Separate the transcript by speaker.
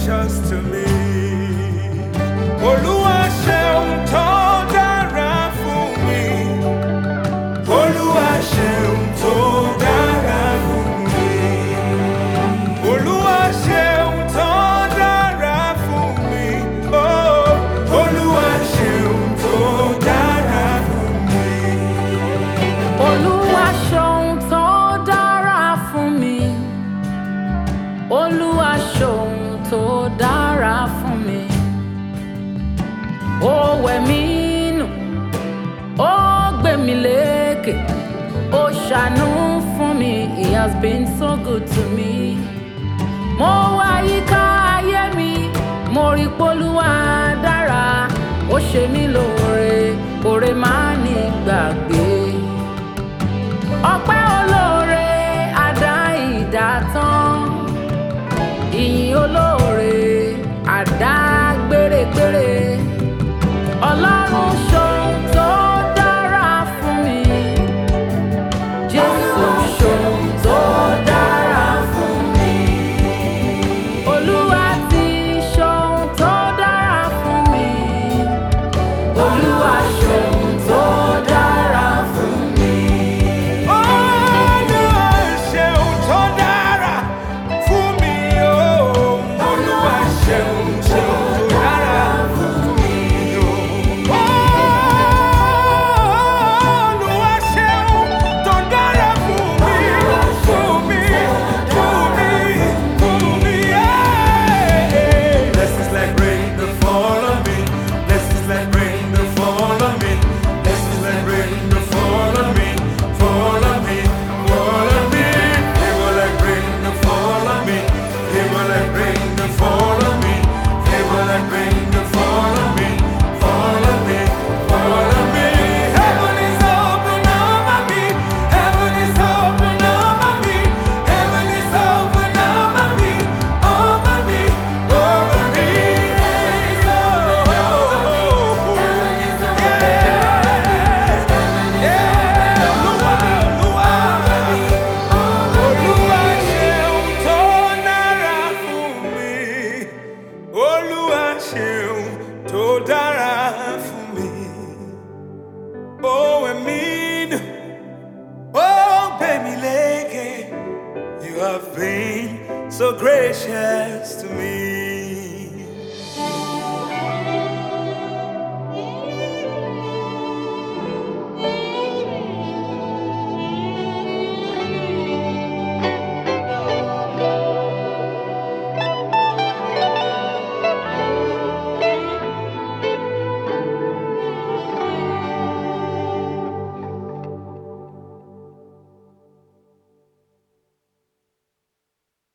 Speaker 1: gracious to me. Olúwa ṣeun tó dára fún mi. Olúwa ṣeun tó dára fún mi. Olúwa ṣeun tó dára fún mi. Oh, Olúwa ṣeun tó dára fún mi.
Speaker 2: Olúwa ṣeun tó dára fún mi. Olúwa ṣeun tó dára fún mi. Ó wẹ̀ mí nù, ó gbé mi lékè, ó ṣàánú fún mi. He has been so good to me. Mo wá yíká ayé mi, mo rí p'Olúwa dára, ó ṣe mí lóore, oore máa ní gbàgbé. Ọpẹ́ olóore àdá ìdátán, ìyìn olóore àdá gbérégbéré. Ọlọ́run ṣohun tó dára fún mi. Jésù ṣohun tó dára fún mi. Olúwa ti ṣohun tó dára fún mi. Olúwa ṣohun tó dára fún mi.
Speaker 1: Olúwa ṣeun tó dára fún mi. Olúwa ṣeun tó dára fún mi. Olúwa ṣeun tó dára fún mi. Fún mi, fún mi, fún mi. Blessings like rain that fall on me. Blessings like rain that fall on me. Blessings like rain that fall on me. Fall on me, fall on me. Favor like rain that fall on me. Favor like rain that fall on me. Favor like rain that fall on me. Fall on me, fall on me. Heaven is open over me. Heaven is open over me. Heaven is open over me. Over me, over me. Heaven is open over me. Heaven is open over me. Olúwa, Olúwa ṣeun tó dára fún mi. Olúwa ṣeun tó dára fún mi. Ó wẹ̀ mí nù, ó gbé mi lékè. You have been so gracious